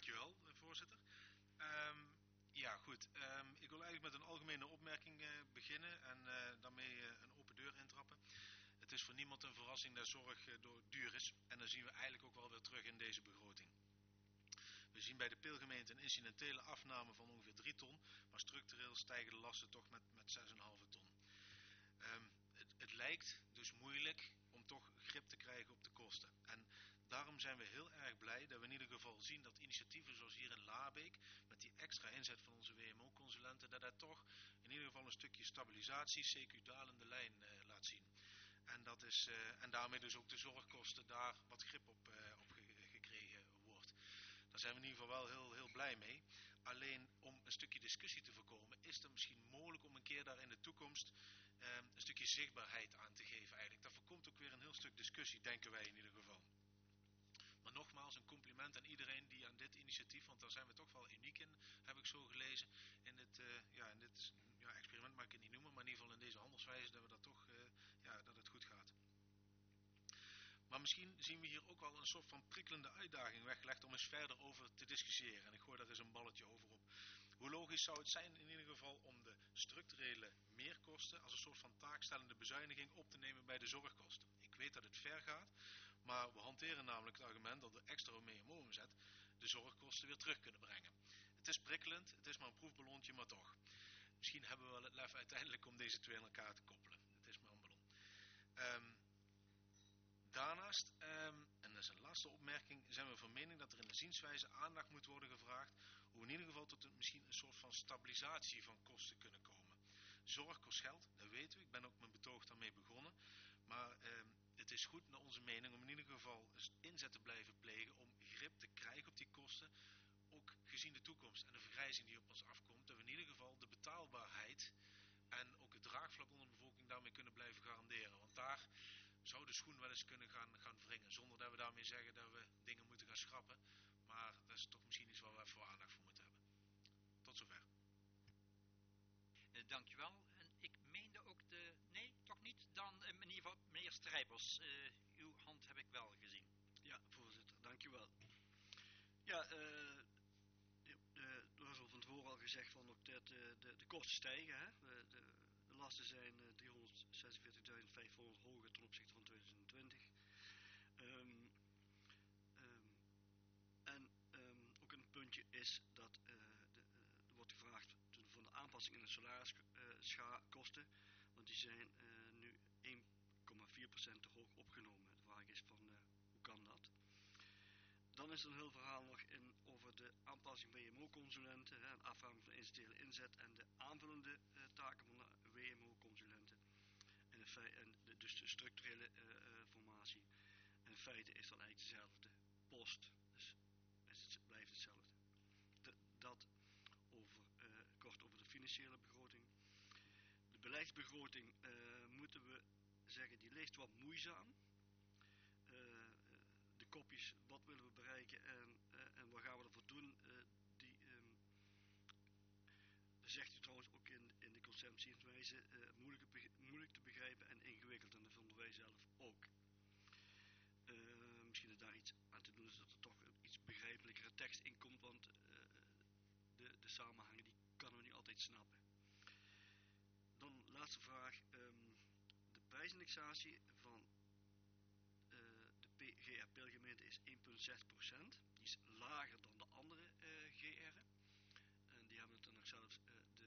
Dankjewel, voorzitter. Ja, goed. Ik wil eigenlijk met een algemene opmerking beginnen en daarmee een open deur intrappen. Het is voor niemand een verrassing dat zorg duur is en dat zien we eigenlijk ook wel weer terug in deze begroting. We zien bij de Peelgemeente een incidentele afname van ongeveer 3 ton, maar structureel stijgen de lasten toch met 6,5 ton. Het lijkt dus moeilijk om toch grip te krijgen op de kosten. En daarom zijn we heel erg blij dat we in ieder geval zien dat initiatieven zoals hier in Labeek, met die extra inzet van onze WMO-consulenten, dat toch in ieder geval een stukje stabilisatie, CQ dalende lijn laat zien. En daarmee dus ook de zorgkosten daar wat grip op gekregen wordt. Daar zijn we in ieder geval wel heel blij mee. Alleen om een stukje discussie te voorkomen, is het misschien mogelijk om een keer daar in de toekomst een stukje zichtbaarheid aan te geven eigenlijk. Dat voorkomt ook weer een heel stuk discussie, denken wij in ieder geval. Maar nogmaals, een compliment aan iedereen die aan dit initiatief, want daar zijn we toch wel uniek in, heb ik zo gelezen. In dit experiment mag ik het niet noemen, maar in ieder geval in deze handelswijze, dat we dat toch, dat het goed gaat. Maar misschien zien we hier ook wel een soort van prikkelende uitdaging weggelegd om eens verder over te discussiëren. En ik gooi daar eens een balletje over op. Hoe logisch zou het zijn in ieder geval om de structurele meerkosten als een soort van taakstellende bezuiniging op te nemen bij de zorgkosten? Ik weet dat het ver gaat, maar we hanteren namelijk het argument dat de extra WMO-omzet de zorgkosten weer terug kunnen brengen. Het is prikkelend, het is maar een proefballonnetje, maar toch. Misschien hebben we wel het lef uiteindelijk om deze twee aan elkaar te koppelen. Het is maar een ballon. Daarnaast, en dat is een laatste opmerking, zijn we van mening dat er in de zienswijze aandacht moet worden gevraagd hoe in ieder geval tot misschien een soort van stabilisatie van kosten kunnen komen. Zorg kost geld, dat weten we, ik ben ook mijn betoog daarmee begonnen, maar het is goed naar onze mening om in ieder geval inzet te blijven plegen om grip te krijgen op die kosten, ook gezien de toekomst en de vergrijzing die op ons afkomt, dat we in ieder geval de betaalbaarheid en ook het draagvlak onder de bevolking daarmee kunnen blijven garanderen. Want daar zou de schoen wel eens kunnen gaan wringen. Zonder dat we daarmee zeggen dat we dingen moeten gaan schrappen. Maar dat is toch misschien iets waar we even aandacht voor moeten hebben. Tot zover. Dankjewel. En ik meende ook Nee, toch niet? Dan meneer Strijbers. Uw hand heb ik wel gezien. Ja, voorzitter. Dankjewel. Ja, er is al van tevoren al gezegd van ook dat de kosten stijgen. Hè? De lasten zijn 346.500 hoger ten opzichte van 2020. Ook een puntje is dat er wordt gevraagd van de aanpassing in de salariskosten, want die zijn nu 1,4% te hoog opgenomen. De vraag is van hoe kan dat? Dan is er een heel verhaal nog over de aanpassing WMO-consulenten, een afvraaging van de incidentele inzet en de aanvullende taken van de WMO-consulenten. Dus de structurele formatie. En in feite is dat eigenlijk dezelfde post, dus het blijft hetzelfde. Dat kort over de financiële begroting. De beleidsbegroting moeten we zeggen, die leest wat moeizaam. De kopjes, wat willen we bereiken en wat gaan we ervoor doen, dat zegt u trouwens ook in de conceptiewijze, moeilijk te begrijpen en ingewikkeld, en dat vonden wij zelf ook. Misschien is daar iets aan te doen, is dat er toch een iets begrijpelijkere tekst in komt, want de samenhangen die kan we niet altijd snappen. Dan laatste vraag, de prijsindexatie van de GR-Peelgemeente is 1,6%. Die is lager dan de andere GR'en. En die hebben het dan nog zelfs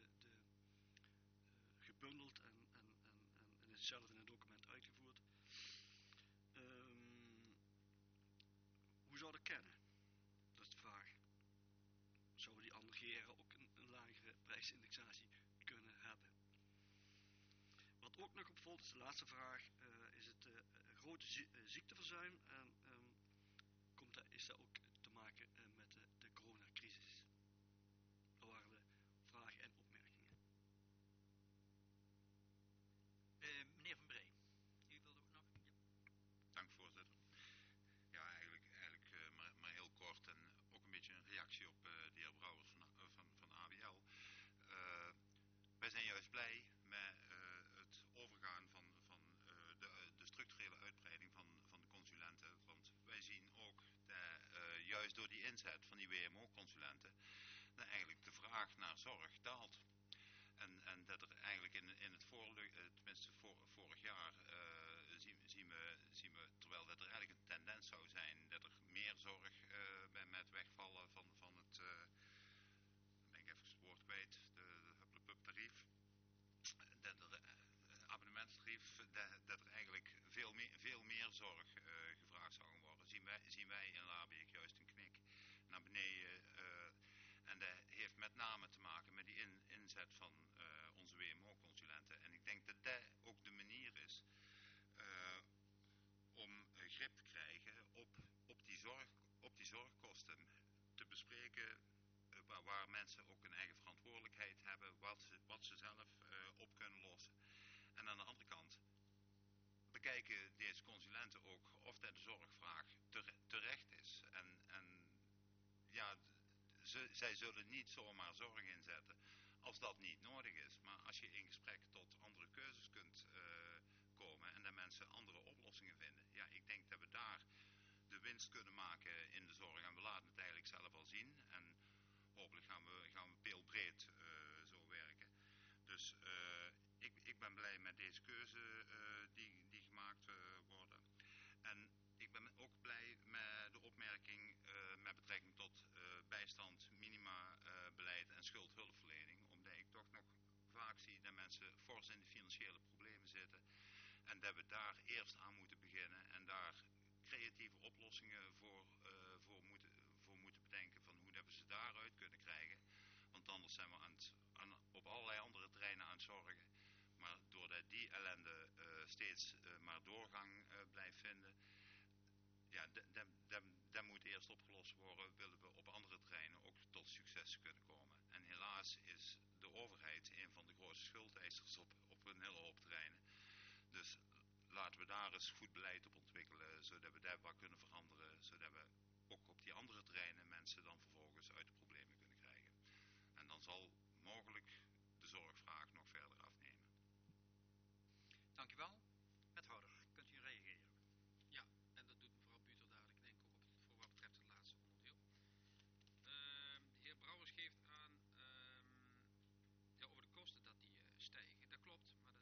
gebundeld en hetzelfde in het document uitgevoerd. Hoe zou dat kennen? Dat is de vraag. Zouden die andere GR'en ook een lagere prijsindexatie kunnen hebben? Wat ook nog opvalt, is de laatste vraag, is het grote ziekteverzuim en is dat ook te maken met de coronacrisis? Dat waren de vragen en opmerkingen. Meneer Van Bree, u wilde ook nog? Ja. Dank voorzitter. Ja, eigenlijk maar heel kort en ook een beetje een reactie op de heer Brouwers van ABL. Wij zijn juist blij met het overgaan van de structurele uitbreiding van de consulenten. Want wij zien ook dat juist door die inzet van die WMO-consulenten, dat eigenlijk de vraag naar zorg daalt. En dat er eigenlijk in het tenminste vorig jaar, zien we, terwijl dat er eigenlijk een tendens zou zijn, dat er meer zorg met wegvallen van het, ben ik even het woord kwijt, de hupplepup-tarief, dat er abonnementstarief, dat er eigenlijk veel meer zorg gevraagd zou worden. Zien wij in Laarbeek juist een knik naar beneden. En dat heeft met name te maken met die inzet van onze WMO-consulenten. En ik denk dat dat ook de manier is om grip te krijgen op die zorgkosten. Te bespreken waar mensen ook een eigen verantwoordelijkheid hebben, wat ze zelf op kunnen lossen. En aan de andere kant bekijken deze consulenten ook of dat de zorgvraag terecht is. En ja, zij zullen niet zomaar zorg inzetten als dat niet nodig is. Maar als je in gesprek tot andere keuzes kunt komen en dat mensen andere oplossingen vinden. Ja, ik denk dat we daar de winst kunnen maken in de zorg. En we laten het eigenlijk zelf al zien. En hopelijk gaan we peelbreed zo werken. Dus ik ben blij met deze keuze die gemaakt worden. En ik ben ook blij met de opmerking met betrekking tot bijstand, minima beleid en schuldhulpverlening. Omdat ik toch nog vaak zie dat mensen fors in de financiële problemen zitten. En dat we daar eerst aan moeten beginnen en daar creatieve oplossingen voor moeten bedenken van hoe dat we ze daaruit kunnen krijgen. Want anders zijn we op allerlei andere terreinen aan het zorgen. Maar doordat die ellende steeds maar doorgang blijft vinden, ja, dat moet eerst opgelost worden, willen we op andere terreinen ook tot succes kunnen komen. En helaas is de overheid een van de grootste schuldeisers op een hele hoop terreinen. Dus laten we daar eens goed beleid op ontwikkelen, zodat we daar wat kunnen veranderen, zodat we ook op die andere terreinen mensen dan vervolgens uit de problemen kunnen krijgen. En dan zal mogelijk de zorgvraag nog verder afnemen. Dank u wel. Wethouder, kunt u reageren? Ja, en dat doet mevrouw Buter dadelijk, denk ik ook voor wat betreft het laatste onderdeel. De heer Brouwers geeft aan over de kosten dat die stijgen. Dat klopt, maar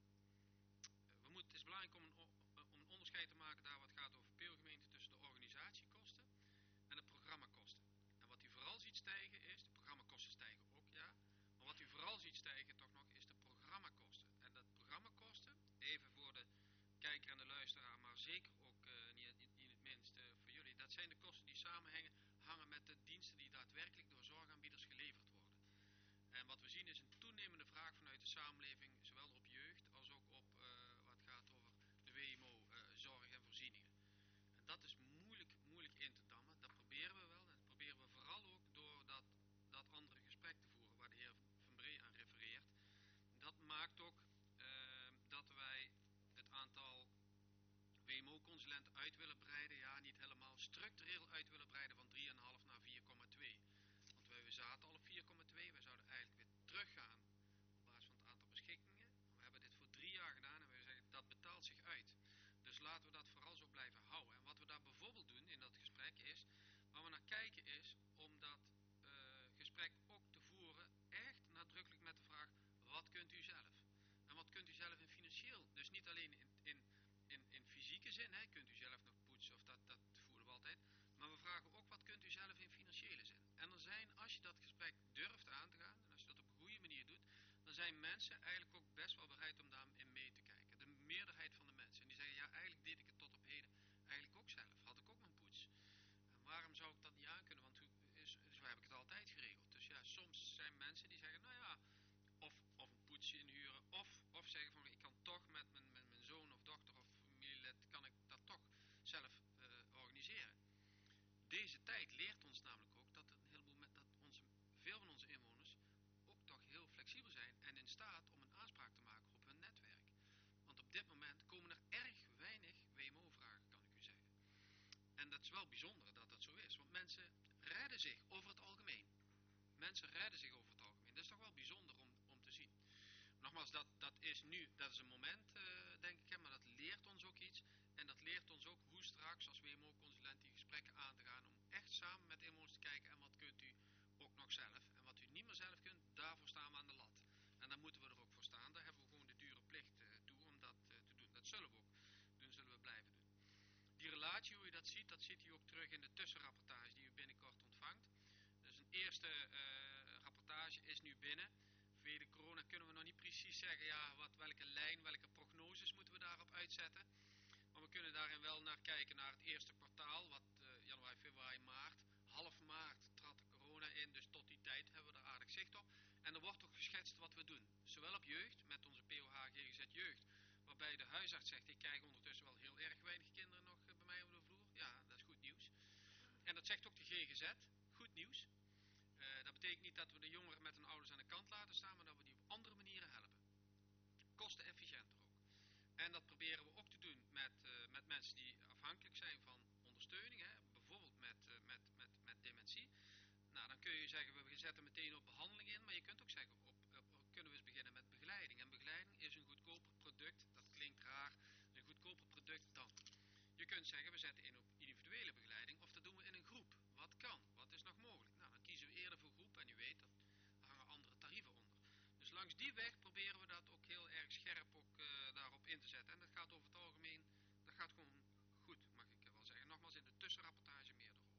het is belangrijk om een onderscheid te maken daar wat gaat over peelgemeente tussen de organisatiekosten en de programmakosten. En wat u vooral ziet stijgen is, de programmakosten stijgen ook, ja, maar wat u vooral ziet stijgen toch nog is de programmakosten. En dat programmakosten, even voor de kijker en de luisteraar, maar zeker ook niet in het minst voor jullie, dat zijn de kosten die hangen met de diensten die daadwerkelijk door zorgaanbieders geleverd worden. En wat we zien is een toenemende vraag vanuit de samenleving, zowel op jeugd als ook op wat gaat over de WMO, zorg en voorzieningen. En dat is moeilijk in te dammen. Dat proberen we wel. En dat proberen we vooral ook door dat andere gesprek te voeren waar de heer Van Bree aan refereert. Dat maakt ook dat wij het aantal WMO-consulenten uit willen breiden. Ja, niet helemaal structureel uit willen breiden van 3,5 naar 4,2. Want we zaten al op 4,2. Wij zouden eigenlijk weer teruggaan op basis van het aantal beschikkingen. We hebben dit voor 3 jaar gedaan en we zeggen dat betaalt zich uit. Dus laten we dat vooral zo blijven houden. En wat we daar bijvoorbeeld doen in dat gesprek is, waar we naar kijken is om dat gesprek ook te voeren echt nadrukkelijk met de vraag, wat kunt u zelf? En wat kunt u zelf in financieel? Dus niet alleen in fysieke zin, hè, kunt u zelf nog poetsen of dat voeren we altijd. Maar we vragen ook, wat kunt u zelf in financiële zin? En er zijn, als je dat gesprek durft aan te gaan, en als je dat op een goede manier doet, dan zijn mensen eigenlijk ook best wel bereid om daarin mee te kijken. De meerderheid van de mensen. En die zeggen, ja, eigenlijk deed ik het tot op heden eigenlijk ook zelf. Had ik ook mijn poets. En waarom zou ik dat niet aankunnen? Want zo heb ik het altijd geregeld. Dus ja, soms zijn mensen die zeggen, nou ja, of een poetsje inhuren, of zeggen van, ik kan toch met mijn zoon of dochter of familielid, kan ik dat toch zelf organiseren. Deze tijd leert ons namelijk ook dat veel van onze inwoners ook toch heel flexibel zijn en in staat om een aanspraak te maken op hun netwerk. Want op dit moment komen er erg weinig WMO-vragen, kan ik u zeggen. En dat is wel bijzonder dat dat zo is, want mensen redden zich over het algemeen. Dat is toch wel bijzonder om te zien. Nogmaals, dat is een moment, denk ik, maar dat leert ons ook iets. En dat leert ons ook hoe straks als WMO-consulent die gesprekken aan te gaan, om echt samen met inwoners te kijken zelf. En wat u niet meer zelf kunt, daarvoor staan we aan de lat. En daar moeten we er ook voor staan. Daar hebben we gewoon de dure plicht toe om dat te doen. Dat zullen we ook doen, zullen we blijven doen. Die relatie, hoe je dat ziet u ook terug in de tussenrapportage die u binnenkort ontvangt. Dus een eerste rapportage is nu binnen. Vanwege de corona kunnen we nog niet precies zeggen, ja, welke lijn, welke prognoses moeten we daarop uitzetten. Maar we kunnen daarin wel naar kijken naar het eerste kwartaal, wat januari, februari, maart. Half maart trad de corona in, dus tot die tijd hebben we er aardig zicht op. En er wordt ook geschetst wat we doen. Zowel op jeugd, met onze POH GGZ Jeugd, waarbij de huisarts zegt, ik krijg ondertussen wel heel erg weinig kinderen nog bij mij op de vloer. Ja, dat is goed nieuws. En dat zegt ook de GGZ, goed nieuws. Dat betekent niet dat we de jongeren met hun ouders aan de kant laten staan, maar dat we die op andere manieren helpen. Kostenefficiënter ook. En dat proberen we ook te doen met mensen die afhankelijk zijn van ondersteuning, hè, bijvoorbeeld met dementie. Nou, dan kun je zeggen, we zetten meteen op behandeling in, maar je kunt ook zeggen, kunnen we eens beginnen met begeleiding. En begeleiding is een goedkoper product, dat klinkt raar, een goedkoper product dan. Je kunt zeggen, we zetten in op individuele begeleiding, of dat doen we in een groep. Wat kan? Wat is nog mogelijk? Nou, dan kiezen we eerder voor groep en u weet, daar hangen andere tarieven onder. Dus langs die weg proberen we dat ook heel erg scherp ook, daarop in te zetten. En dat gaat over het algemeen, dat gaat gewoon goed, mag ik wel zeggen. Nogmaals, in de tussenrapportage meer erover.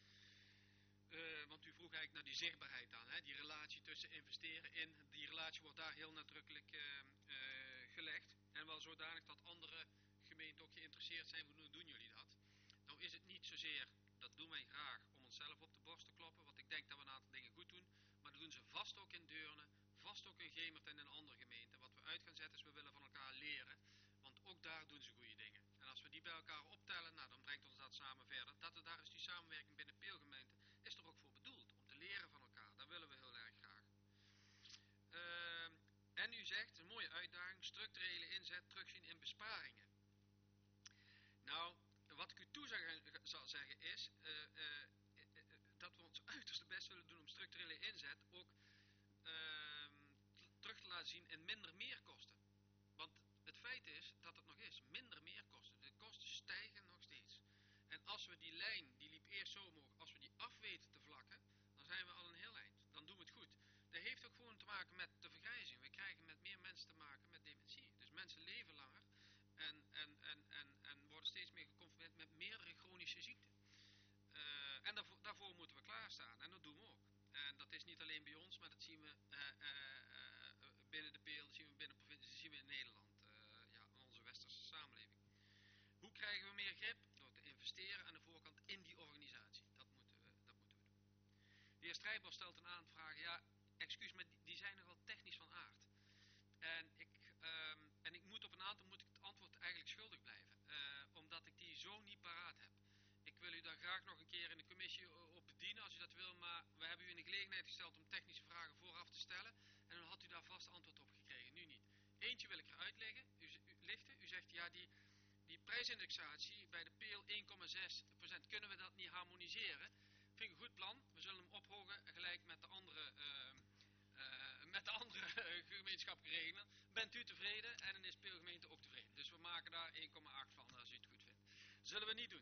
Want u vroeg eigenlijk naar die zichtbaarheid dan, hè? Die relatie tussen investeren in, die relatie wordt daar heel nadrukkelijk gelegd. En wel zodanig dat andere gemeenten ook geïnteresseerd zijn, hoe doen jullie dat? Nou is het niet zozeer, dat doen wij graag, om onszelf op de borst te kloppen, want ik denk dat we een aantal dingen goed doen, maar dat doen ze vast ook in Deurne, vast ook in Gemert en in andere gemeenten. Wat we uit gaan zetten is, we willen van elkaar leren, want ook daar doen ze goede dingen. En als we die bij elkaar optellen, nou dan brengt ons dat samen verder. Daar is die samenwerking binnen peelgemeenten, is er ook voor bedoeld, om te leren van elkaar. Dat willen we heel erg graag. En u zegt, een mooie uitdaging, structurele inzet terugzien in besparingen. Nou, wat ik u toe zal zeggen is, dat we ons uiterste best willen doen om structurele inzet ook terug te laten zien in minder meerkosten. Want het feit is dat het nog is, minder meerkosten. De kosten stijgen nog steeds. En als we die lijn, die liep eerst zo omhoog, als we die af weten te vlakken, dan zijn we al een heel eind. Dan doen we het goed. Dat heeft ook gewoon te maken met de vergrijzing. We krijgen met meer mensen te maken met dementie. Dus mensen leven langer en worden steeds meer geconfronteerd met meerdere chronische ziekten. En daarvoor moeten we klaarstaan. En dat doen we ook. En dat is niet alleen bij ons, maar dat zien we binnen de Peel, dat zien we binnen de provincie, dat zien we in Nederland. In onze westerse samenleving. Hoe krijgen we meer grip? Door te investeren aan de voorkant in die organisatie. Dat moeten we doen. De heer Strijbos stelt een aantal vragen. Ja, excuus, maar die zijn nogal technisch van aard. En ik moet op een aantal moet ik het antwoord eigenlijk schuldig blijven. Omdat ik die zo niet paraat heb. Ik wil u daar graag nog een keer in de commissie op bedienen als u dat wil. Maar we hebben u in de gelegenheid gesteld om technische vragen vooraf te stellen. En dan had u daar vast antwoord op gekregen. Nu niet. Eentje wil ik eruit lichten. U zegt ja, die prijsindexatie bij de Peel 1,6%. Kunnen we dat niet harmoniseren? Vind ik een goed plan. We zullen hem ophogen gelijk met de andere gemeenschappelijke regelen. Bent u tevreden en dan is Peelgemeente ook tevreden. Dus we maken daar 1,8 van als u het goed vindt. Zullen we niet doen.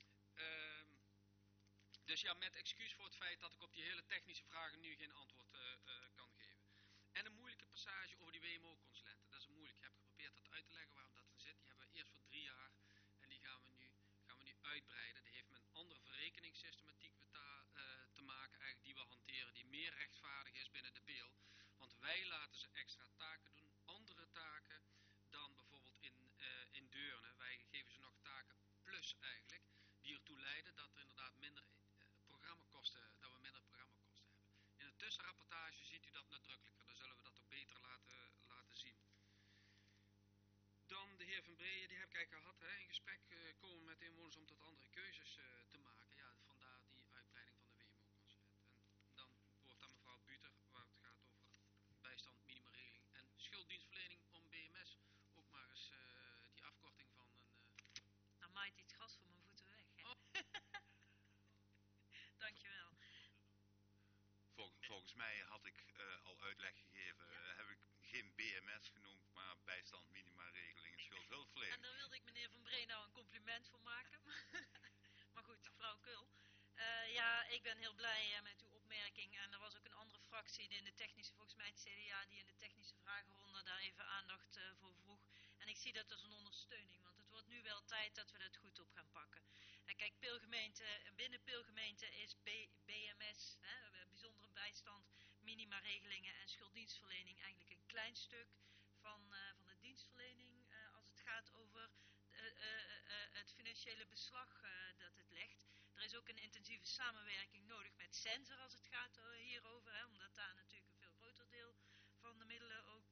Dus ja, met excuus voor het feit dat ik op die hele technische vragen nu geen antwoord kan geven. En een moeilijke passage over die WMO-consulenten. Dat is moeilijk. Ik heb geprobeerd dat uit te leggen waarom dat er zit. Die hebben we eerst voor 3 jaar en die gaan we nu uitbreiden. Die heeft met een andere verrekeningssystematiek te maken eigenlijk die we hanteren, die meer rechtvaardig is binnen de Peel. Want wij laten ze extra taken doen, andere taken dan bijvoorbeeld in Deurne. Wij geven ze nog taken plus eigenlijk, die ertoe leiden dat er inderdaad minder programmakosten hebben. In de tussenrapportage ziet u dat nadrukkelijker, dan zullen we dat ook beter laten zien. Dan de heer Van Breeën, die heb ik eigenlijk gehad, hè, in gesprek komen met de inwoners om tot andere keuzes te maken. Ja, vandaar die uitbreiding van de WMO-consulent. En dan wordt aan mevrouw Buter, waar het gaat over bijstand, minimumregeling en schulddienstverlening om BMS ook maar eens die afkorting van een... Nou maait iets gras voor mijn voeten weg, hè? Oh. Dankjewel. Volgens mij had ik al uitleg gegeven, heb ik geen BMS genoemd, maar bijstand, minimaregeling en schuldhulpverlening. En daar wilde ik meneer Van Bree nou een compliment voor maken. Maar goed, flauwekul. Ja, ik ben heel blij met uw opmerking opmerking. En er was ook een andere fractie in de technische, volgens mij het CDA, die in de technische vragenronde daar even aandacht voor vroeg. En ik zie dat als een ondersteuning, want het wordt nu wel tijd dat we dat goed op gaan pakken. En kijk, binnen Peelgemeente is BMS, bijzondere bijstand, minima-regelingen en schulddienstverlening eigenlijk een klein stuk van de dienstverlening als het gaat over het financiële beslag dat het legt. Er is ook een intensieve samenwerking nodig met Sensor als het gaat hierover, omdat daar natuurlijk een veel groter deel van de middelen ook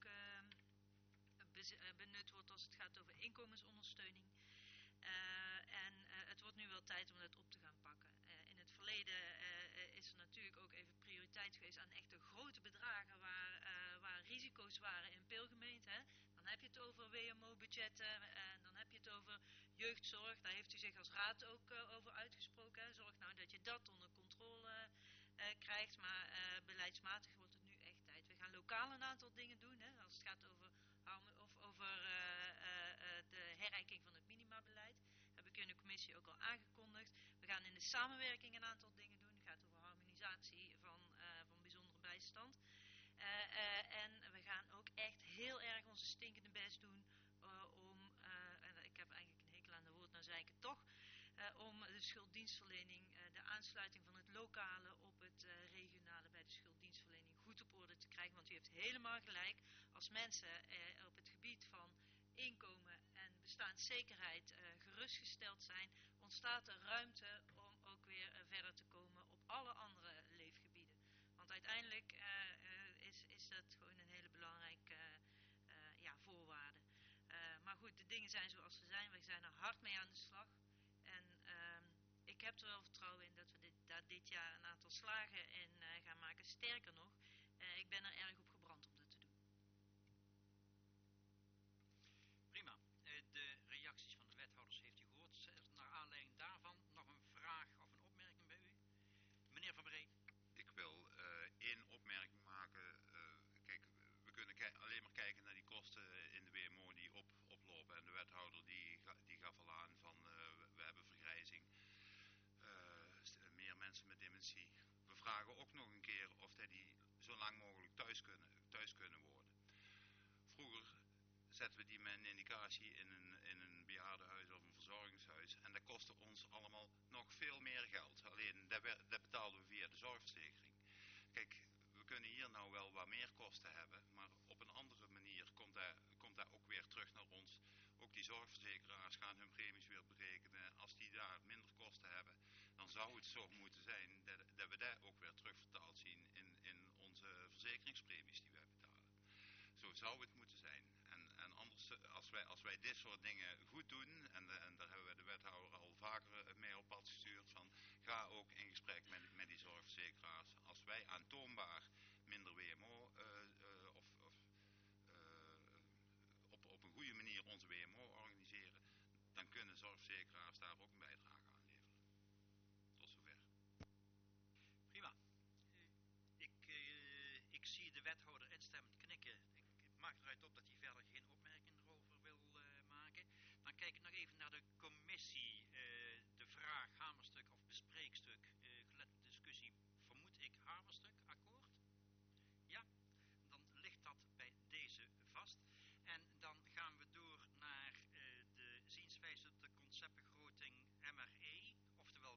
benut wordt als het gaat over inkomensondersteuning. Het wordt nu wel tijd om dat op te gaan pakken. In het verleden is er natuurlijk ook even prioriteit geweest aan echte grote bedragen waar risico's waren in Peelgemeente. Hè. Dan heb je het over WMO-budgetten, dan heb je het over jeugdzorg. Daar heeft u zich als raad ook over uitgesproken. Hè. Zorg nou dat je dat onder controle krijgt, maar beleidsmatig wordt het nu echt tijd. We gaan lokaal een aantal dingen doen, hè, als het gaat over de herijking van het minimabeleid. Heb ik in de commissie ook al aangekondigd. We gaan in de samenwerking een aantal dingen doen. Het gaat over harmonisatie van bijzondere bijstand. En we gaan ook echt heel erg onze stinkende best doen en ik heb eigenlijk een hekel aan de woord, nou zei ik het toch, om de schulddienstverlening, de aansluiting van het lokale op het regionale bij de schulddienstverlening goed op orde te krijgen. Want u heeft helemaal gelijk, als mensen op het gebied van inkomen en bestaanszekerheid gerustgesteld zijn, ontstaat er ruimte om ook weer verder te komen op alle andere leefgebieden. Want uiteindelijk is dat gewoon een hele belangrijke voorwaarde. Maar goed, de dingen zijn zoals ze zijn. We zijn er hard mee aan de slag. En ik heb er wel vertrouwen in dat we dit jaar een aantal slagen in gaan maken. Sterker nog, ik ben er erg op gebrand om dat te doen. Prima. De reacties van de wethouders heeft u gehoord. Naar aanleiding daarvan nog een vraag of een opmerking bij u? Meneer Van Bree. Ik wil één opmerking maken. Kijk, we kunnen alleen maar kijken naar die kosten in de WMO die oplopen. En de wethouder die gaf al aan van we hebben vergrijzing. Meer mensen met dementie. We vragen ook nog een keer of die zo lang mogelijk thuis kunnen worden. Vroeger zetten we die met een indicatie in een bejaardenhuis of een verzorgingshuis. En dat kostte ons allemaal nog veel meer geld. Alleen dat betaalden we via de zorgverzekering. Kijk, we kunnen hier nou wel wat meer kosten hebben. Maar op een andere manier komt dat ook weer terug naar ons. Ook die zorgverzekeraars gaan hun premies weer berekenen. Als die daar minder kosten hebben, dan zou het zo moeten zijn dat we dat ook weer terugvertaald zien in onze verzekeringspremies die wij betalen. Zo zou het moeten zijn. En anders, als wij dit soort dingen goed doen, en daar hebben we de wethouder al vaker mee op pad gestuurd, van ga ook in gesprek met die zorgverzekeraars. Als wij aantoonbaar minder WMO op een goede manier onze WMO organiseren, dan kunnen zorgverzekeraars daar ook een bijdrage aan leveren. Tot zover. Prima. Ik zie de wethouder instemmend knikken. Ik maak eruit op dat hij verder geen opmerking erover wil maken. Dan kijk ik nog even naar de commissie. De vraag Hamers